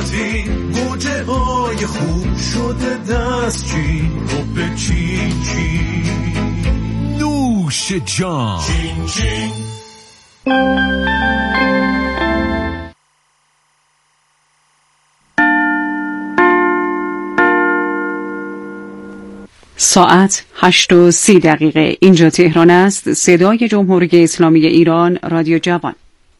ساعتی موجه های خوب شده دستچین رو به چین چین. نوش جان چین چین. ساعت 8:30. اینجا تهران است. صدای جمهوری اسلامی ایران، رادیو جوان.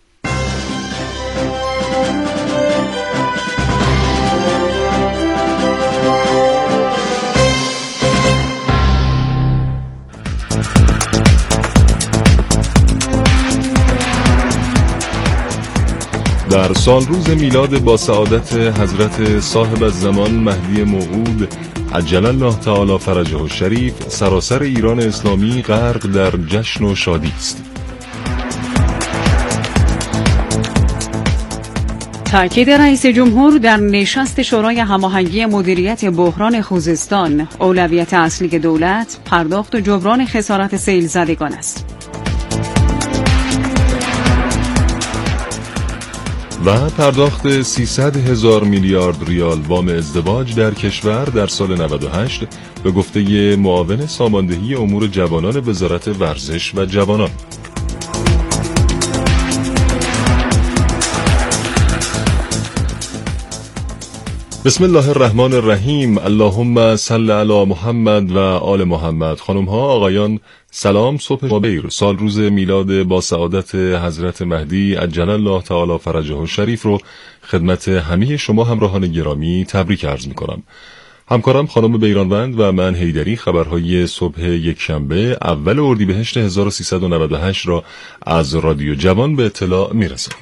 در سال روز میلاد با سعادت حضرت صاحب الزمان مهدی موعود عجل الله تعالی فرجه الشریف، سراسر ایران اسلامی غرق در جشن و شادی است. تأکید رئیس جمهور در نشست شورای هماهنگی مدیریت بحران خوزستان، اولویت اصلی دولت پرداخت و جبران خسارت سیل زدگان است. و پرداخت 300,000 میلیارد ریال وام ازدواج در کشور در سال 98 به گفته معاون ساماندهی امور جوانان وزارت ورزش و جوانان. بسم الله الرحمن الرحیم. اللهم صل علی محمد و آل محمد. خانم ها، آقایان، سلام، صبح بخیر. سال روز میلاد با سعادت حضرت مهدی عجل الله تعالی فرجه الشریف رو خدمت همه شما همراهان گرامی تبریک عرض می کنم. همکارم خانم بیرانوند و من حیدری خبرهای صبح یکشنبه اول اردیبهشت 1398 را از رادیو جوان به اطلاع می رسانیم.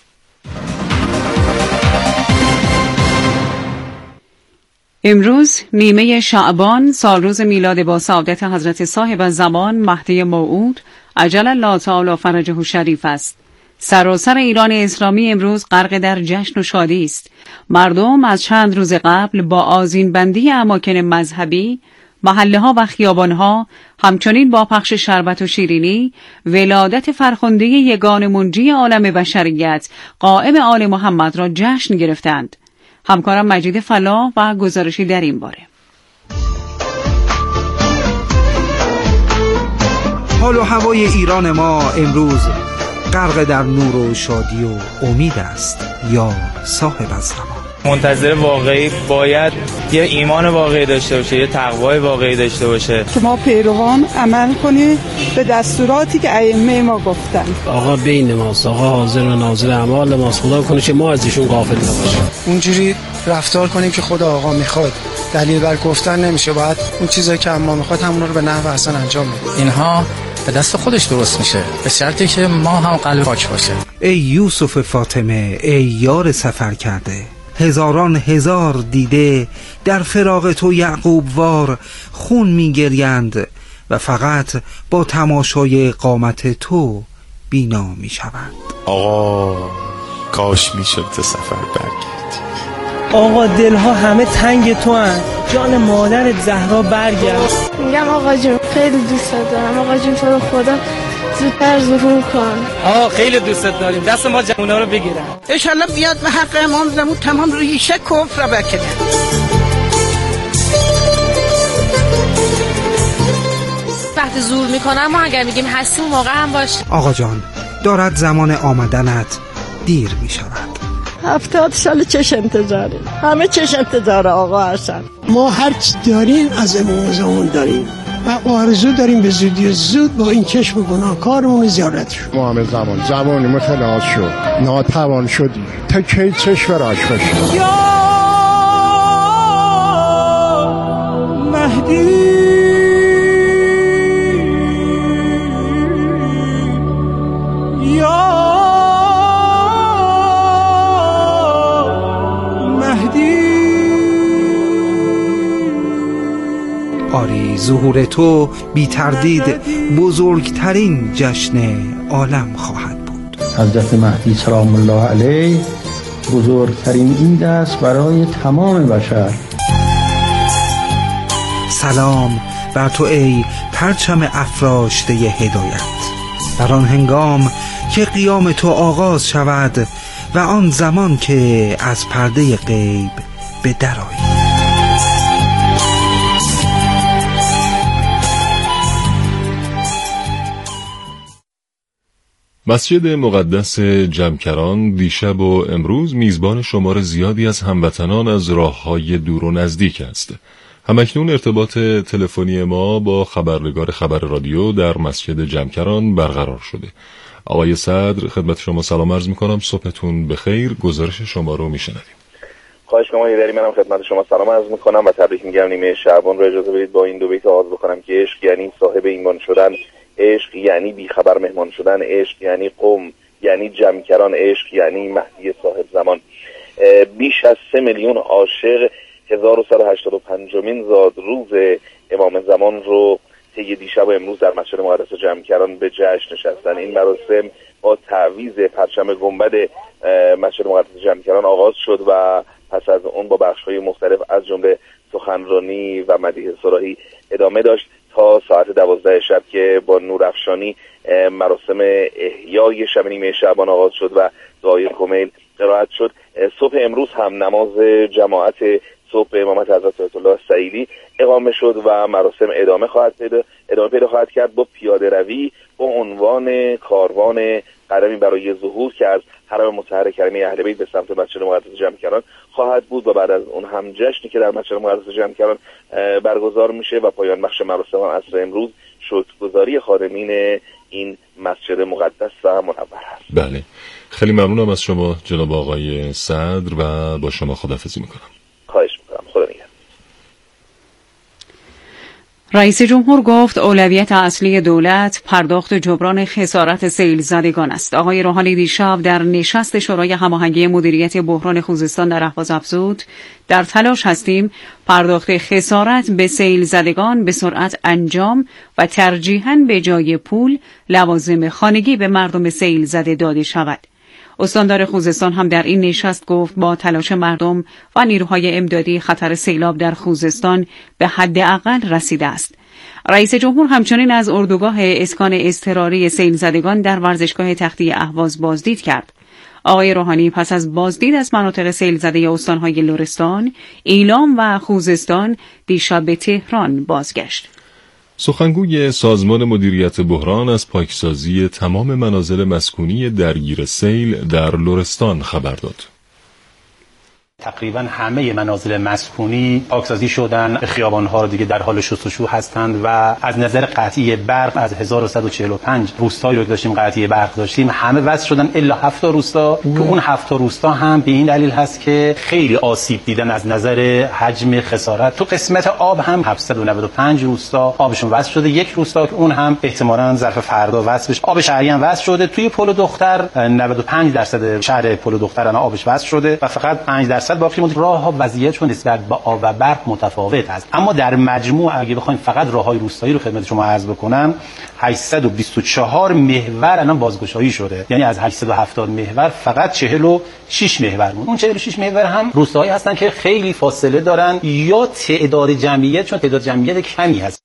امروز نیمه شعبان، سال روز میلاد با سعادت حضرت صاحب الزمان مهدی موعود عجل الله تعالی فرجه الشریف است. سراسر ایران اسلامی امروز غرق در جشن و شادی است. مردم از چند روز قبل با آذین‌بندی اماکن مذهبی، محله‌ها و خیابان‌ها، همچنین با پخش شربت و شیرینی، ولادت فرخنده یگان منجی عالم بشریت قائم آل محمد را جشن گرفتند. همکارم مجید فلاح و گزارشی در این باره. حال و هوای ایران ما امروز غرق در نور و شادی و امید است. یا صاحب الزمان. منتظر واقعی باید یه ایمان واقعی داشته باشه، یه تقوای واقعی داشته باشه. شما پیروان عمل کنید به دستوراتی که ائمه ما گفتن. آقا بین ماست، آقا حاضر و ناظر اعمال ماست. خدا کنه که ما از ایشون غافل نباشیم. اونجوری رفتار کنیم که خدا آقا میخواد. دلیل بر گفتن نمیشه، باید اون چیزایی که ما میخواد همون رو به نحو احسن انجام بدیم. اینها به دست خودش درست میشه، به شرطی که ما هم قلب پاک باشه. ای یوسف فاطمه، ای یار سفر کرده، هزاران هزار دیده در فراق تو یعقوب وار خون میگریند و فقط با تماشای قامت تو بینا میشوند. آقا کاش میشد تو سفر برگردی. آقا دلها همه تنگ تو هن. جان مادرت زهرا برگرد. میگم آقا جون خیلی دوست دارم. آقا جون تو رو خدا زودتر ظهور کن. آقا خیلی دوست داریم. دست ما جوونا رو بگیرن. انشالله بیاد به حق امام زمان تمام ریشه کفر بکنه. وقتی زور میکنم ما اگر میگیم هستیم موقع هم باش. آقا جان، دارد زمان آمدنت دیر میشود. 70 سال چش انتظاره، همه چش انتظاره آقا حسن. ما هر چی داریم از امام زمان داریم و آرزو داریم به زودی زود با این چشم گناهکارمون زیارت شد. ما همه زمانی متلاعب شد، ناتوان شدی تا کی چشم راش باشی. یا مهدی یا آری ظهور تو بی تردید بزرگترین جشن عالم خواهد بود. حضرت مهدی سلام الله علیه بزرگترین عید است برای تمام بشر. سلام بر تو ای پرچم افراشته هدایت. در آن هنگام که قیام تو آغاز شود و آن زمان که از پرده غیب به در آیی. مسجد مقدس جمکران دیشب و امروز میزبان شمار زیادی از هموطنان از راه‌های دور و نزدیک است. همکنون ارتباط تلفنی ما با خبرنگار خبر رادیو در مسجد جمکران برقرار شده. آقای صدر، خدمت شما سلام عرض می‌کنم. صبحتون بخیر. گزارش شما رو میشنویم. خواهش می‌کنم یه منم خدمت شما سلام عرض می‌کنم و تبریک میگم نیمه شعبان رو. اجازه بدید با این دو بیت آغاز بکنم که عشق یعنی صاحب ایمان شدن، عشق یعنی بیخبر مهمان شدن، عشق یعنی قم، یعنی جمکران، عشق یعنی مهدی صاحب زمان. بیش از 3 میلیون عاشق 1185مین زاد روز امام زمان رو طی دیشب و امروز در مسجد مقدس جمکران به جشن نشستن. این مراسم با تعویض پرچم گنبد مسجد مقدس جمکران آغاز شد و پس از اون با بخش‌های مختلف از جمله سخنرانی و مدیح صراحی ادامه داشت تا ساعت 12 شب که با نورافشانی مراسم احیای شب نیمه شعبان آغاز شد و دعای کمیل قرائت شد. صبح امروز هم نماز جماعت صبح امامت حضرت آیت الله سعیدی اقامه شد و مراسم ادامه پیدا خواهد کرد با پیاده روی با عنوان کاروان قدمی برای ظهور که از حرم مطهر کریمه اهل بیت به سمت مسجد مقدس جمکران خواهد بود و بعد از اون هم جشنی که در مسجد مقدس جمکران برگزار میشه و پایان بخش مراسم عصر امروز شکرگزاری خادمین این مسجد مقدس و منور هست. بله، خیلی ممنونم از شما جناب آقای صدر و با شما خداحافظی میکنم. خواهش میکنم. خدا نگهدار. رئیس جمهور گفت اولویت اصلی دولت پرداخت جبران خسارت سیل زدگان است. آقای روحانی دیشب در نشست شورای هماهنگی مدیریت بحران خوزستان در اهواز افزود در تلاش هستیم پرداخت خسارت به سیل زدگان به سرعت انجام و ترجیحاً به جای پول لوازم خانگی به مردم سیل زده داده شود. استاندار خوزستان هم در این نشست گفت با تلاش مردم و نیروهای امدادی خطر سیلاب در خوزستان به حداقل رسیده است. رئیس جمهور همچنین از اردوگاه اسکان اضطراری سیل زدگان در ورزشگاه تختی اهواز بازدید کرد. آقای روحانی پس از بازدید از مناطق سیل زده استانهای لرستان، ایلام و خوزستان دیشب به تهران بازگشت. سخنگوی سازمان مدیریت بحران از پاکسازی تمام منازل مسکونی درگیر سیل در لرستان خبر داد. تقریبا همه منازل مسکونی پاکسازی شدن، خیابان‌ها رو دیگه در حال شستشو هستند و از نظر قطعی برق از 1145 روستایی رو که داشتیم قطعی برق داشتیم همه وصل شدن الا 7 روستا که اون 7 روستا هم به این دلیل هست که خیلی آسیب دیدن از نظر حجم خسارت. تو قسمت آب هم 795 روستا آبشون وصل شده، یک روستا که اون هم احتمالاً ظرف فردا وصل بشه. آب شهری هم وصل شده. توی پل دختر 95% شهر پل دختر الان آبش وصل شده و فقط 5% باقی مونده. راه‌ها وضعیتشون نسبت به آب و برق متفاوت است، اما در مجموع اگه بخوایم فقط راه‌های روستایی رو خدمت شما عرض بکنم 824 محور الان بازگشایی شده، یعنی از 870 محور فقط 46 محور مون. اون 46 محور هم روستایی هستن که خیلی فاصله دارن یا تعداد جمعیت چون تعداد جمعیت کمی هست.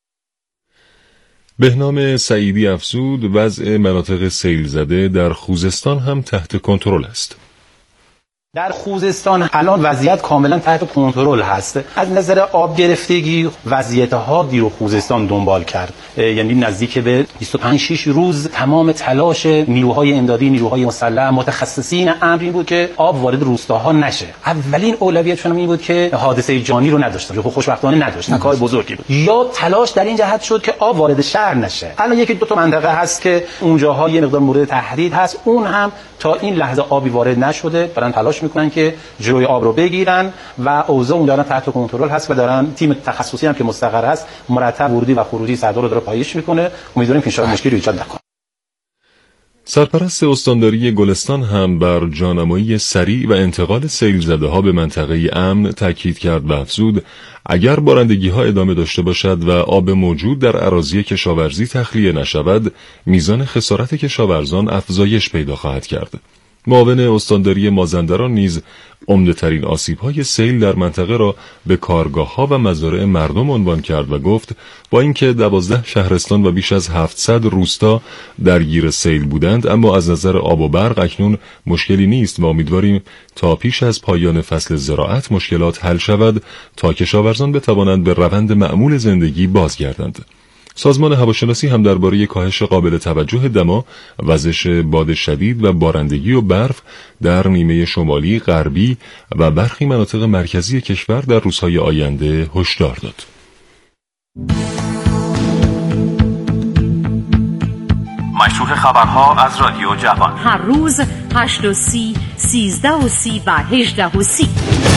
بهنام سعیدی افزود وضع مناطق سیل زده در خوزستان هم تحت کنترل است. در خوزستان الان وضعیت کاملا تحت کنترل هست. از نظر آب گرفتگی وضعیت حادی رو خوزستان دنبال کرد، یعنی نزدیک به 25-6 روز تمام تلاش نیروهای امدادی، نیروهای مسلح، متخصصین امر این بود که آب وارد روستاها نشه. اولین اولویتشون این بود که حادثه جانی رو نداشته باشه، خوشبختانه نداشت، کار بزرگی بود. یا تلاش در این جهت شد که آب وارد شهر نشه. الان یکی دو تا منطقه هست که اونجاها یه مقدار مورد تهدید هست، اون هم تا این لحظه آبی وارد نشده، دارن تلاش میکنن که جلوی آب رو بگیرن و اوضاع اون دارن تحت کنترل هست و دارن تیم تخصصی هم که مستقر است مرتب ورودی و خروجی صدر رو داره پایش میکنه. امیدواریم که ان شاءالله مشکلی ایجاد نکنه. سرپرست استانداری گلستان هم بر جانمایی سریع و انتقال سیل زده ها به منطقه امن تاکید کرد و افزود اگر بارندگی ها ادامه داشته باشد و آب موجود در اراضی کشاورزی تخلیه نشود، میزان خسارت کشاورزان افزایش پیدا خواهد کرد. معاون استانداری مازندران نیز عمده‌ترین آسیب‌های سیل در منطقه را به کارگاه‌ها و مزارع مردم عنوان کرد و گفت با اینکه 12 شهرستان و بیش از 700 روستا درگیر سیل بودند، اما از نظر آب و برق اکنون مشکلی نیست و امیدواریم تا پیش از پایان فصل زراعت مشکلات حل شود تا کشاورزان بتوانند به روند معمول زندگی بازگردند. سازمان هواشناسی هم درباره کاهش قابل توجه دما، وزش باد شدید و بارندگی و برف در نیمه شمالی، غربی و برخی مناطق مرکزی کشور در روزهای آینده هشدار داد. مشروح خبرها از رادیو جوان، هر روز 8:30، 13:30 و 18:30.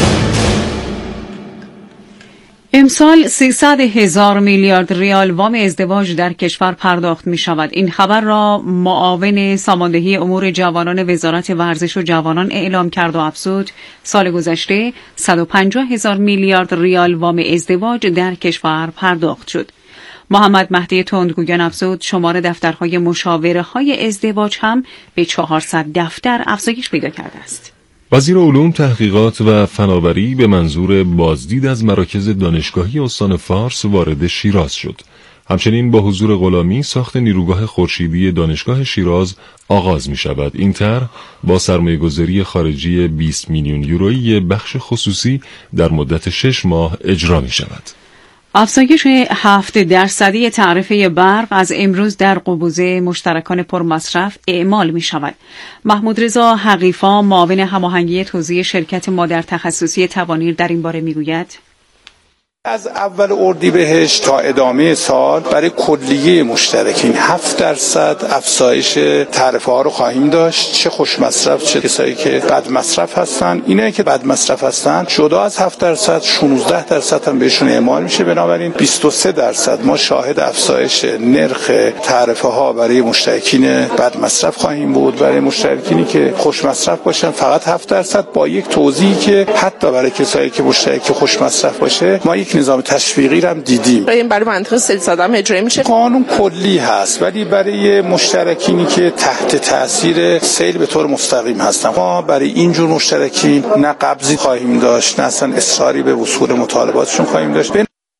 امسال 300,000 میلیارد ریال وام ازدواج در کشور پرداخت می شود. این خبر را معاون ساماندهی امور جوانان وزارت ورزش و جوانان اعلام کرد و افزود سال گذشته 150,000 میلیارد ریال وام ازدواج در کشور پرداخت شد. محمد مهدی تندگویان افزود شمار دفترهای مشاوره های ازدواج هم به 400 دفتر افزایش پیدا کرده است. وزیر علوم، تحقیقات و فناوری به منظور بازدید از مراکز دانشگاهی استان فارس وارد شیراز شد. همچنین با حضور غلامی ساخت نیروگاه خورشیدی دانشگاه شیراز آغاز می شود. این طرح با سرمایه‌گذاری خارجی 20 میلیون یورویی بخش خصوصی در مدت 6 ماه اجرا می شود. افزایش 7% تعرفه برق از امروز در قبوزه مشترکان پرمصرف اعمال می شود. محمود رضا حقیفا، معاون هماهنگی توزیع شرکت مادر تخصصی توانیر در این باره می گوید از اول اردیبهشت تا ادامه سال برای کلیه مشترکین 7% افزایش تعرفه ها رو خواهیم داشت، چه خوش مصرف چه کسایی که بد مصرف هستن. اینایی که بد مصرف هستن جدا از 7% 16% هم بهشون اعمال میشه. بنابراین 23% ما شاهد افزایش نرخ تعرفه ها برای مشترکین بد مصرف خواهیم بود. برای مشترکینی که خوش مصرف باشن فقط 7%، با یک توضیحی که حتی برای کسایی که مشترک خوش مصرف باشه ما یک نظام تشویقی رو هم دیدیم. این برای منطقه سیلزاده هم اجرا میشه. قانون کلی هست ولی برای مشترکینی که تحت تاثیر سیل به طور مستقیم هستن ما برای این جور مشترکین نه قبضی خواهیم داشت نه اصلا اصراری به وصول مطالباتشون خواهیم داشت.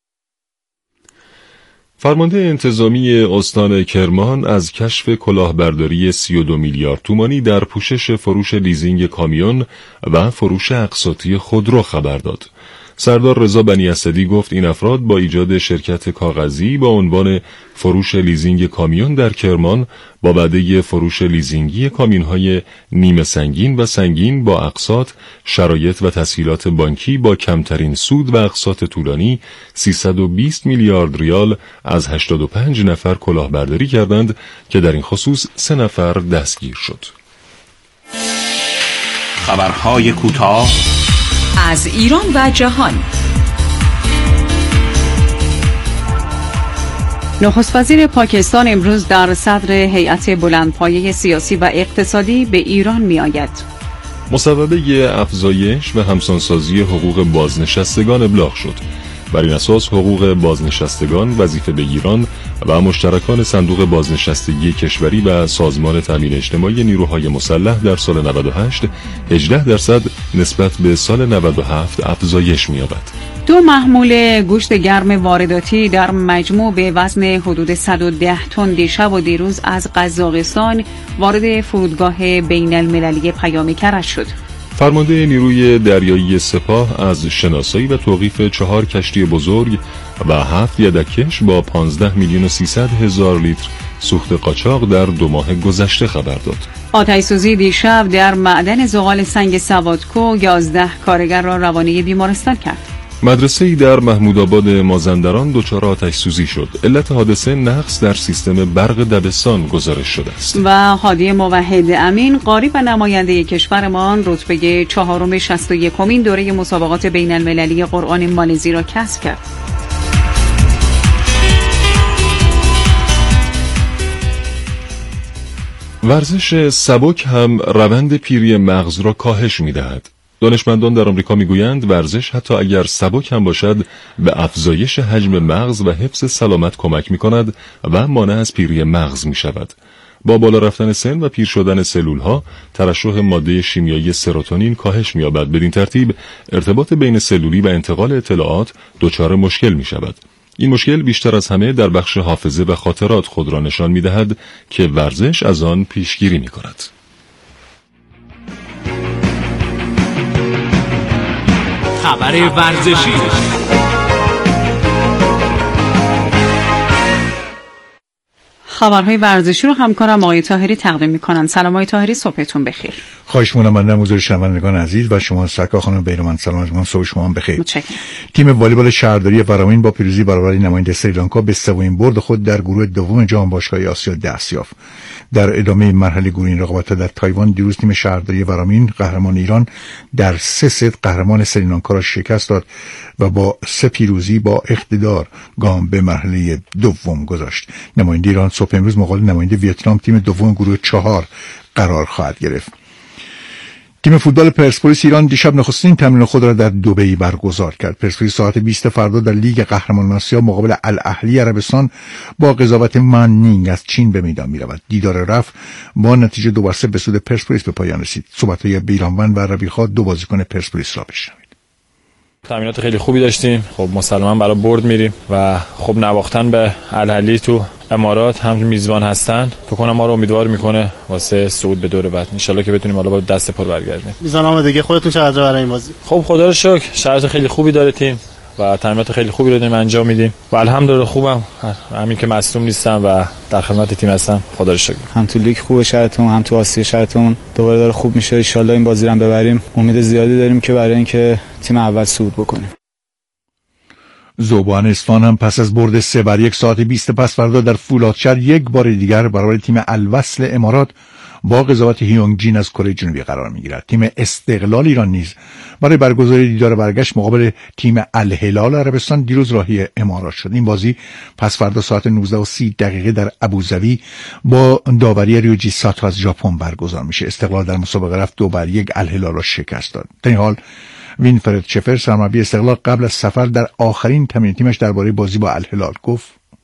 فرمانده انتظامی استان کرمان از کشف کلاهبرداری 32 میلیارد تومانی در پوشش فروش لیزینگ کامیون و فروش اقساطی خودرو خبر داد. سردار رضا بنی اسدی گفت این افراد با ایجاد شرکت کاغذی با عنوان فروش لیزینگ کامیون در کرمان با وعده فروش لیزینگی کامیون‌های نیمه سنگین و سنگین با اقساط، شرایط و تسهیلات بانکی با کمترین سود و اقساط طولانی 320 میلیارد ریال از 85 نفر کلاهبرداری کردند که در این خصوص 3 نفر دستگیر شد. خبرهای کوتاه از ایران و جهان. نخست وزیر پاکستان امروز در صدر هیئت بلندپایه سیاسی و اقتصادی به ایران می آید. مصوبه افزایش و همسانسازی حقوق بازنشستگان ابلاغ شد. بر این اساس حقوق بازنشستگان وظیفه بگیران و مشترکان صندوق بازنشستگی کشوری و سازمان تامین اجتماعی نیروهای مسلح در سال 98 18% نسبت به سال 97 افزایش می‌یابد. 2 محمول گوشت گرم وارداتی در مجموع به وزن حدود 110 تن دیشب و دیروز از قزاقستان وارد فرودگاه بین المللی پیام کرج شد. فرمانده نیروی دریایی سپاه از شناسایی و توقیف 4 کشتی بزرگ و 7 یدککش با 15 میلیون و 300 هزار لیتر سوخت قاچاق در 2 ماه گذشته خبر داد. آتش‌سوزی دیشب در معدن زغال سنگ سوادکو 11 کارگر را روانه بیمارستان کرد. مدرسه‌ای در محمودآباد مازندران دچار آتش‌سوزی شد. علت حادثه نقص در سیستم برق دبستان گزارش شده است. و هادی موحد امین قاری و نماینده کشورمان رتبه 461 دوره مسابقات بین المللی قرآن مالزی را کسب کرد. ورزش سبک هم روند پیری مغز را کاهش می‌دهد. دانشمندان در آمریکا میگویند ورزش حتی اگر سبک هم باشد به افزایش حجم مغز و حفظ سلامت کمک می‌کند و مانع از پیری مغز می‌شود. با بالا رفتن سن و پیر شدن سلول‌ها، ترشح ماده شیمیایی سروتونین کاهش می‌یابد. بدین ترتیب ارتباط بین سلولی و انتقال اطلاعات دچار مشکل می‌شود. این مشکل بیشتر از همه در بخش حافظه و خاطرات خود را نشان می‌دهد که ورزش از آن پیشگیری می‌کند. خبر ورزشی. خبرهای ورزشی رو همکارم آقای طاهری تقدیم می‌کنن. سلام آقای طاهری، صبحتون بخیر. خواهش می‌کنم. من حضور شنوندگان عزیز و شما سرکار خانم بیرمن، سلام از من، صبح شما بخیر. متشکرم. تیم والیبال شهرداری ورامین با پیروزی برابر نماینده سریلانکا به سومین برد خود در گروه دوم جام باشگاه‌های آسیا دست یافت. در ادامه مرحله گروهی رقابت‌ها در تایوان، دیروز تیم شهرداری ورامین قهرمان ایران در 3 ست قهرمان سریلانکا را شکست داد و با 3 پیروزی با اقتدار گام به مرحله دوم گذاشت. نماینده ایران صبح امروز مقابل نماینده ویتنام تیم دوم گروه 4 قرار خواهد گرفت. تیم فوتبال پرسپولیس ایران دیشب نخستین تمرین خود را در دبی برگزار کرد. پرسپولیس ساعت 20 فردا در لیگ قهرمانان آسیا مقابل الاهلی عربستان با قضاوت منینگ از چین به میدان می‌رود. دیدار رفت با نتیجه 2-3 به سود پرسپولیس به پایان رسید. صحبت‌های بیرانوند و ربیخا، دو بازیکن پرسپولیس را بشنوید. تمرینات خیلی خوبی داشتیم. خب مسلماً برای برد میریم و خب نواختن به الاهلی تو امارات هم میزبان هستن، فکر کنم ما رو امیدوار میکنه واسه صعود به دور بعد. ان شاءالله که بتونیم حالا با دست پر برگردیم. میزانم دیگه خودتون چقدر برای این بازی؟ خب خدا رو شکر شرایط خیلی خوبی داره تیم و تمرینات خیلی خوبی رو داریم انجام میدیم و الحمدلله خوبم، همین که مصدوم نیستم و در خدمت تیم هستم. خدا رو شکر. هم تو لیگ خوبه شرایطمون، هم تو آسیا شرایطمون دوباره داره خوب میشه. ان شاءالله این بازی رو ببریم. امید زیادی داریم که برای اینکه تیم اول صعود بکنیم. ذوبان اصفهان هم پس از برد 3-1 ساعت 20 پس فردا در فولادشهر یک بار دیگر برابر تیم الوصل امارات با قضاوت هیونگ جین از کره جنوبی قرار میگیرد. تیم استقلال ایران نیز برای برگزاری دیدار برگشت مقابل تیم الهلال عربستان دیروز راهی امارات شد. این بازی پس فردا ساعت 19:30 در ابوظبی با داوری ریوجی ساتو از ژاپن برگزار میشه. استقلال در مسابقه رفت 2-1 الهلال را شکست داد. در این حال وینفرد شفر سرمربی استقلال قبل از سفر در آخرین تمرین تیمش درباره بازی با الهلال گفت: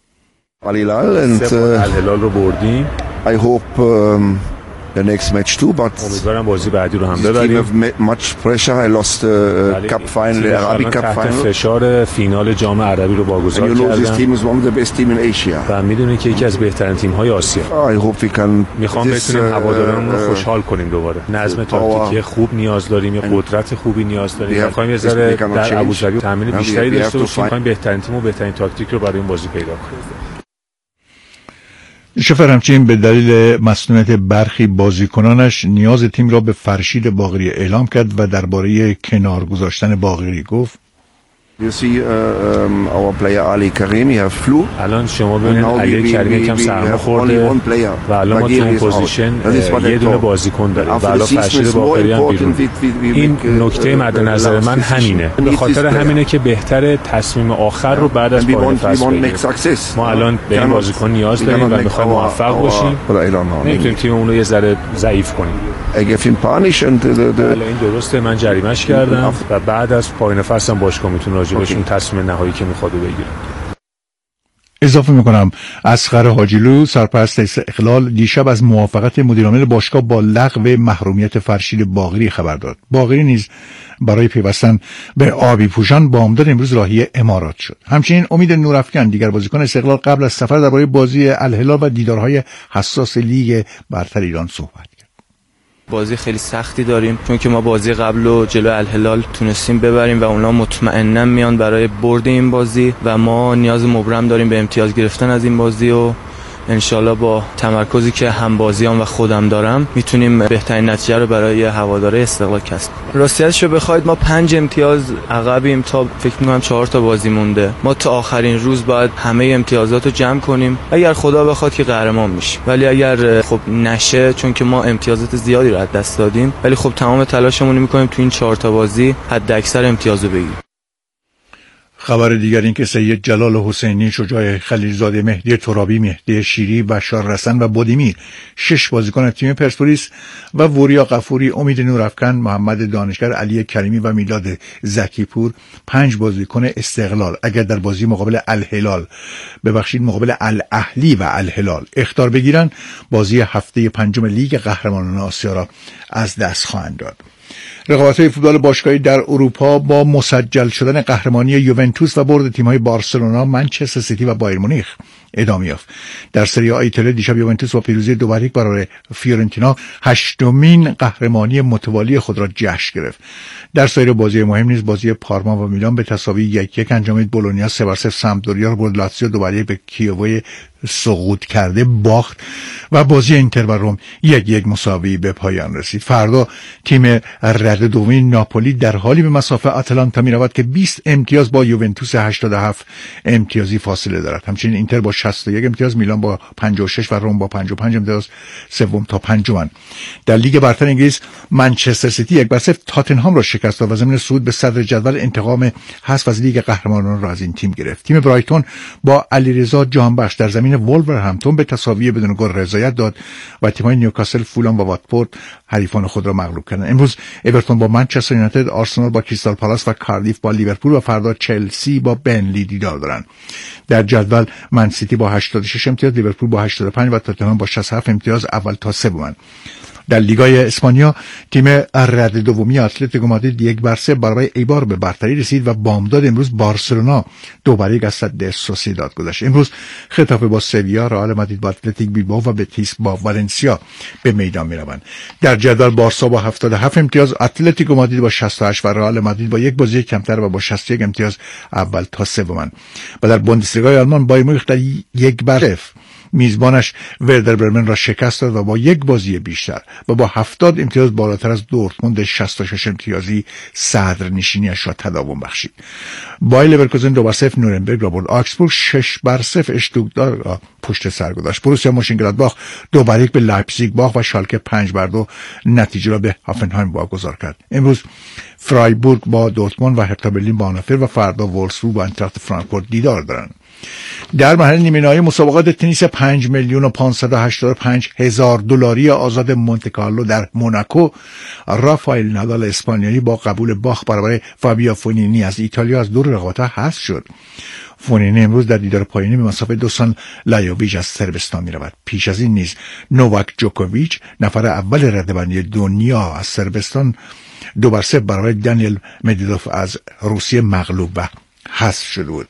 الهلال رو بردیم. I hope the next match too, but امیدوارم بازی بعدی رو هم ببریم. much pressure. I lost cup final, Arabic cup final. فشار فینال جام عربی رو واگذار کردن. This team is one of the best team in Asia. و میدونید که یکی از بهترین تیم‌های آسیا. I hope we can. میخوام بتونیم هواداران رو خوشحال کنیم دوباره. نظم تاکتیکی خوب نیاز داریم، یا قدرت خوبی نیاز داریم. میخوایم یه ذره در ابوظبی تامین بیشتری داشته باشیم. میخوایم بهترین تیم و بهترین تاکتیک رو برای این بازی پیدا کنیم. شفر همچنین به دلیل مسئولیت برخی بازیکنانش نیاز تیم را به فرشید باقری اعلام کرد و درباره کنار گذاشتن باقری گفت: You see our player Ali Karimi have flu. الان شما ببینید علی کریمی کم سرما خورده و الان ما تو اون پوزیشن یه دونه بازیکن داریم و الان فرشید باقری هم بیرون. این نکته مد نظر من همینه، به خاطر همینه که بهتره تصمیم آخر رو بعد از پایان فصل بگیریم. ما الان به این بازیکن نیاز داریم و میخوایم موفق باشیم. نمیتونیم تیممون رو یه ذره ضعیف کنیم. این درسته، من جریمه‌اش کردم و بعد از پایان فصل هم باشگاه میتونه راجبش اون تصمیم نهایی که میخواد بگیره. اضافه میکنم اصغر حاجیلو سرپرست استقلال دیشب از موافقت مدیرعامل باشگاه با لغو محرومیت فرشید باقری خبر داد. باقری نیز برای پیوستن به آبی پوشان بامداد امروز راهی امارات شد. همچنین امید نورافکن دیگر بازیکن استقلال قبل از سفر درباره بازی الهلال و دیدارهای حساس لیگ برتر ایران صحبت کرد. بازی خیلی سختی داریم چون که ما بازی قبل و جلو الهلال تونستیم ببریم و اونا مطمئنا میان برای برد این بازی و ما نیاز مبرم داریم به امتیاز گرفتن از این بازی و انشالله با تمرکزی که هم بازیام و خودم دارم میتونیم بهترین نتیجه رو برای هواداره استقلال کسب کنیم. راستیتش رو بخواید ما 5 امتیاز عقبیم، تا فکر می‌کنم 4 تا بازی مونده. ما تا آخرین روز باید همه امتیازات رو جمع کنیم. اگر خدا بخواد که قهرمان میشیم، ولی اگر خب نشه، چون که ما امتیازات زیادی رو از دست دادیم، ولی خب تمام تلاشمون رو می‌کنیم تو این 4 تا بازی حد اکثر امتیاز رو بگیریم. خبر دیگر این که سید جلال حسینی، شجاع خلیلزاده، مهدی ترابی، مهدی شیری، بشار رسن و بودیمیر 6 بازیکن تیم پرسپولیس و وریا غفوری، امید نورافکن، محمد دانشگر، علی کریمی و میلاد زکیپور 5 بازیکن استقلال اگر در بازی مقابل مقابل الاهلی و الهلال اخطار بگیرن بازی هفته 5 لیگ قهرمانان آسیا را از دست خواهند داد. رقابت‌های فوتبال باشگاهی در اروپا با مسجل شدن قهرمانی یوونتوس و برد تیم‌های بارسلونا، منچستر سیتی و بایر مونیخ ادامه یافت. در سری آ ایتالیا دیشب یوونتوس با پیروزی 2-1 برای فیورنتینا 8مین قهرمانی متوالی خود را جشن گرفت. در سایر بازی مهم نیز بازی پارما و میلان به تساوی 1-1 انجامید. بولونیا 3-0 سمپدوریا را برد. لاتزیو 2-1 به کیوو سقوط کرده باخت و بازی اینتر و روم 1-1 مساوی به پایان رسید. فردا تیم رده دوم ناپولی در حالی به مسافه آتلانتا می‌رود که 20 امتیاز با یوونتوس 87 امتیازی فاصله دارد. همچنین اینتر با 61 امتیاز، میلان با 56 و روم با 55 امتیاز سوم تا پنجمند. در لیگ برتر انگلیس منچستر سیتی 1-0 تاتنهام را شکست داد و ضمن صعود به صدر جدول انتقام حذف از لیگ قهرمانان را از این تیم گرفت. تیم برایتون با علیرضا جانبخش در زمین وولورهمپتون به تساوی بدون گل رضایت داد و تیم‌های نیوکاسل، فولام و واتفورد حریفان خود را مغلوب کردند. امروز اورتون با منچستر یونایتد، آرسنال با کریستال پالاس و کاردیف با لیورپول و فردا چلسی با بنلی دیدار دارند. در جدول من سیتی با 86 امتیاز، لیورپول با 85 و تاتنهام با 67 امتیاز اول تا سومند. در لیگای اسپانیا تیم رده دومی اتلتیکو مادرید 1-3 برای ایبار به برتری رسید و بامداد امروز بارسلونا 2-1 از صد سوسیداد گذشت. امروز خطافه با سویا، رئال مادرید با اتلتیک بیلبائو و بتیس با والنسیا به میدان میروند. در جدول بارسا با 77 امتیاز، اتلتیکو مادرید با 68 و رئال مادرید با 1 بازی کمتر و با 61 امتیاز اول تا سومند. و در بوندسلیگای آلمان بایر مونیخ در 1-0 میزبانش وردر برمن را شکست داد و با 1 بازی بیشتر و با 70 امتیاز بالاتر از دورتموند 66 امتیازی صدر نشینیش را تداوم بخشید. بایر لورکوزن 2-0 نورنبرگ را برد. آکسبورگ 6-0 اشتوتگارت را پشت سر گذاشت. بروسیا موشنگلادباخ 2-1 به لایپزیگ باخت و شالکه 5-2 نتیجه را به هافنهایم واگذار کرد. امروز فرایبورگ با دورتموند و هرتا برلین با هانوفر و فردا وولفسبورگ با اینتراخت فرانکفورت دیدار دارند. در مرحله نیمه نهایی مسابقات تنیس 5,585,000 دلاری آزاد مونته کارلو در موناکو، رافائل نادال اسپانیایی با قبول باخت برای فابیو فونینی از ایتالیا از دور رقابت‌ها حذف شد. فونینی امروز در دیدار پایانی به مسافه 2 لایوویچ از صربستان می‌رود. پیش از این نیز نوواک جوکوویچ نفر اول رده‌بندی دنیا از صربستان 2-0 برای دانیل مدیدوف از روسیه مغلوب و حذف شده بود.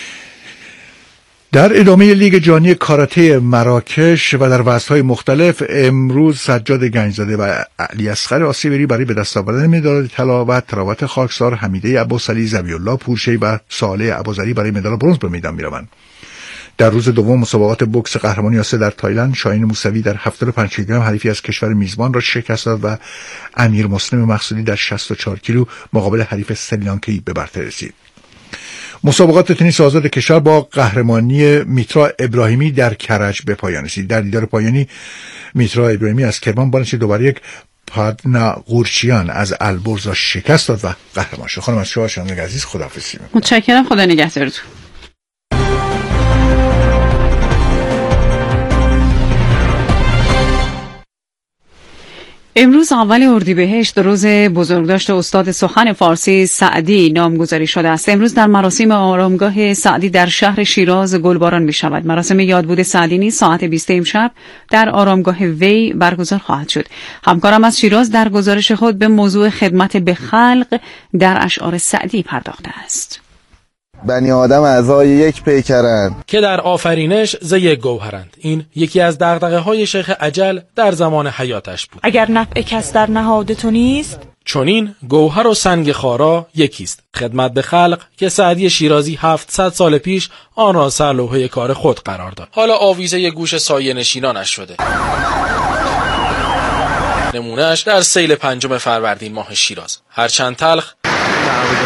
در ادامه لیگ جهانی کاراته مراکش و در وزن‌های مختلف امروز سجاد گنجزاده و علی اصغر آسیبری برای به دست آوردن مدال طلا و تراوت خاکسار، حمیده ابوسعلی، ذبیح‌الله پورشه‌ای و صالح ابوذری برای مدال برنز به میدان می‌روند. در روز دوم مسابقات بوکس قهرمانی آسیا در تایلند، شاهین موسوی در 75 کیلوگرم حریفی از کشور میزبان را شکست داد و امیر مسلم مقصودی در 64 کیلو مقابل حریف سریلانکایی به برتری رسید. مسابقات تنیس آزاد کشور با قهرمانی میترا ابراهیمی در کرج به پایان رسید. در دیدار پایانی میترا ابراهیمی از کرمان با نتیجه 2-1 پادنا قورچیان از البرز را شکست داد و قهرمان شد. خانم از شما شنوندگان عزیز خداحافظی. متشکرم، خدا نگهدارتون. امروز اول اردیبهشت روز بزرگداشت استاد سخن فارسی سعدی نامگذاری شده است. امروز در مراسم آرامگاه سعدی در شهر شیراز گلباران می شود. مراسم یادبود سعدی نیز ساعت 20 امشب در آرامگاه وی برگزار خواهد شد. همکارم از شیراز در گزارش خود به موضوع خدمت به خلق در اشعار سعدی پرداخته است. بنی آدم اعضای یک پیکرند که در آفرینش ز یک گوهرند. این یکی از دغدغه‌های شیخ اجل در زمان حیاتش بود. اگر نفع کس در نهاد تو نیست، چونین گوهر و سنگ خارا یکیست. خدمت به خلق که سعدی شیرازی 700 سال پیش آن را سر لوحه کار خود قرار داد. حالا آویزه گوش سایه نشینانش شده. نمونهش در سیل 5 فروردین ماه شیراز. هرچند تلخ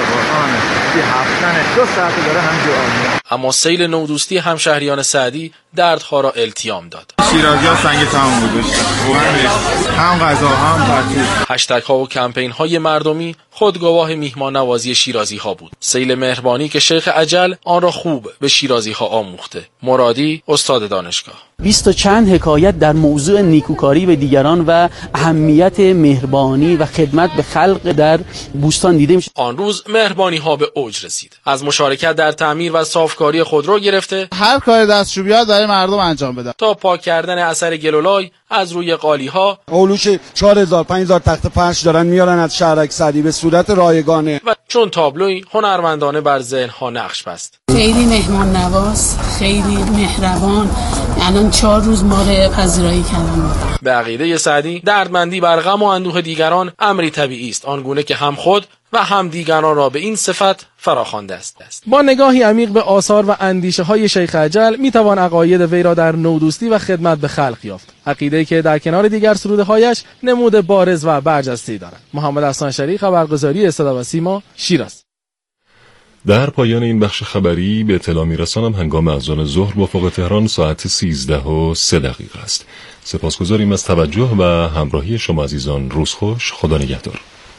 اما سیل نودوستی همشهریان سعدی دردها را التیام داد. شیرازی‌ها سنگ تمام گذاشتن. هم غذا هم پرتو. هشتگ‌ها و کمپین‌های مردمی خودگواه میهمان نوازی شیرازی‌ها بود. سیل مهربانی که شیخ عجل آن را خوب به شیرازی‌ها آموخته. مرادی استاد دانشگاه. 20 و چند حکایت در موضوع نیکوکاری به دیگران و اهمیت مهربانی و خدمت به خلق در بوستان دیده میشه. آن روز مهربانی‌ها به اوج رسید. از مشارکت در تعمیر و صافکاری خودرو گرفته هر کار دستشو بیاد برای مردم انجام بده تا پاک کردن اثر گلولای از روی قالی‌ها. اولوش 4000 5000 تخت فرش دارن میارن از شهرک سعدی به صورت رایگانه و چون تابلوی هنرمندانه بر ذهن‌ها نقش بست. خیلی مهمان نواز، خیلی مهربان. الان 4 روز ما رو پذیرایی کردن. به عقیده سعدی دردمندی بر غم و اندوه دیگران امری طبیعی است، آنگونه که هم خود و هم دیگران را به این صفت فراخوانده است. با نگاهی عمیق به آثار و اندیشه‌های شیخ عجل میتوان عقاید وی را در نودوستی و خدمت به خلق یافت. عقیده‌ای که در کنار دیگر سروده‌هایش نمود بارز و برجسته‌ای دارد. محمد احسان شریف، خبرگزاری صدا و سیما، شیراز. در پایان این بخش خبری به اطلاع میرسانم هنگام اذان ظهر با افق تهران ساعت 13:03 است. سپاسگزاریم از توجه و همراهی شما عزیزان. روز خوش، خدا نگهدار.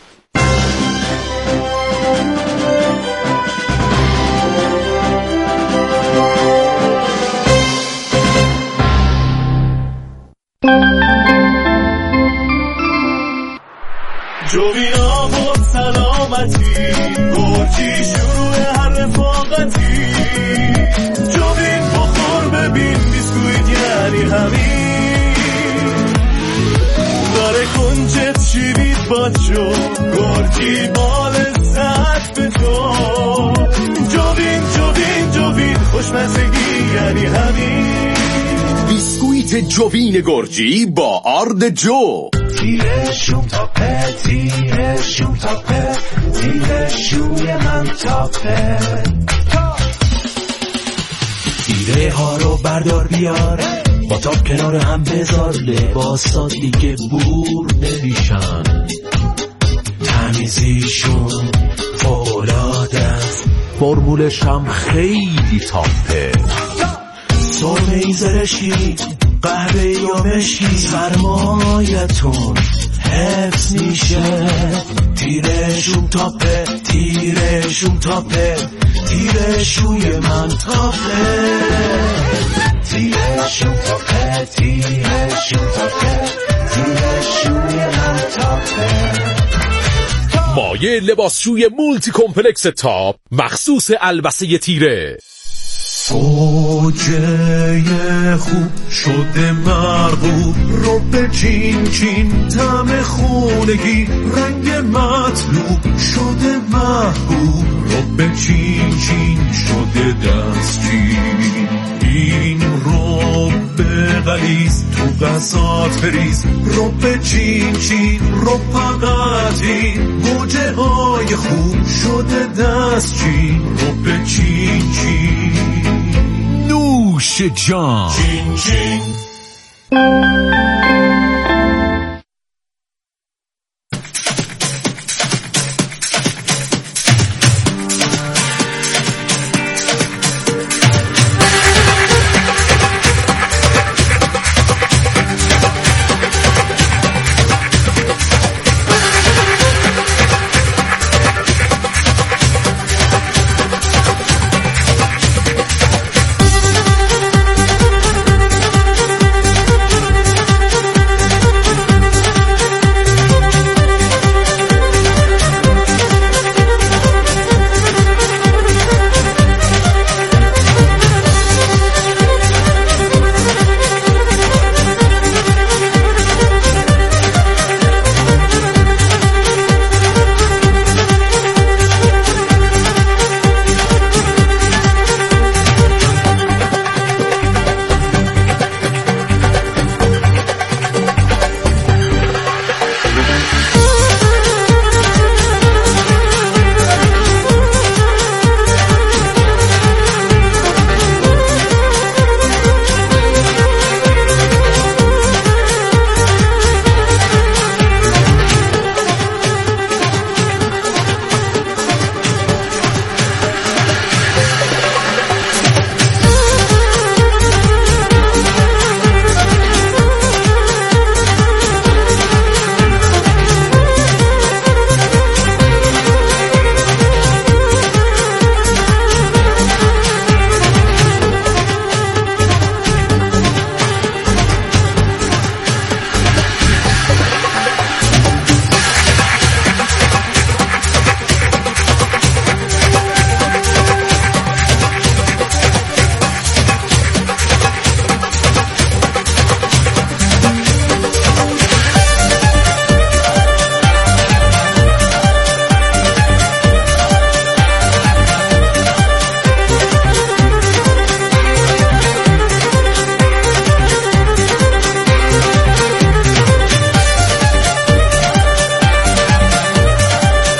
جوینا بود سلامتی گرچی شروع هر رفاقتی جوین بخور ببین بیسکویت یعنی همین داره کنجت شیرید بچو گرچی بال ساعت به تو جوین خوشمزگی یعنی همین بیسکویت جوین گرجی با آرد جو. تیرشون تاپه تیرشوی من تاپه تیره ها رو بردار بیار با تاپ کنار هم بذار لباسا دیگه بور نمیشن تمیزیشون فوق‌العاده است فرمولش هم خیلی تاپه سرمه‌ای زرشی قهوه یا مشکی سرمایتون حفظ میشه تیرشون تاپه تیرشوی من تاپه تیرشوی من تاپه. مایه لباسشوی مولتی کمپلکس تاپ مخصوص البسه تیره. اوجه خوب شده مرغوب رو به چین طعم خونگی رنگ مطلوب شده محبوب رو به چین شده دستچین این رو به غلیظ تو غذات بریز رو به چین رو فقطی گوجه های خوب شده دستچین رو به چین نوش جان. چین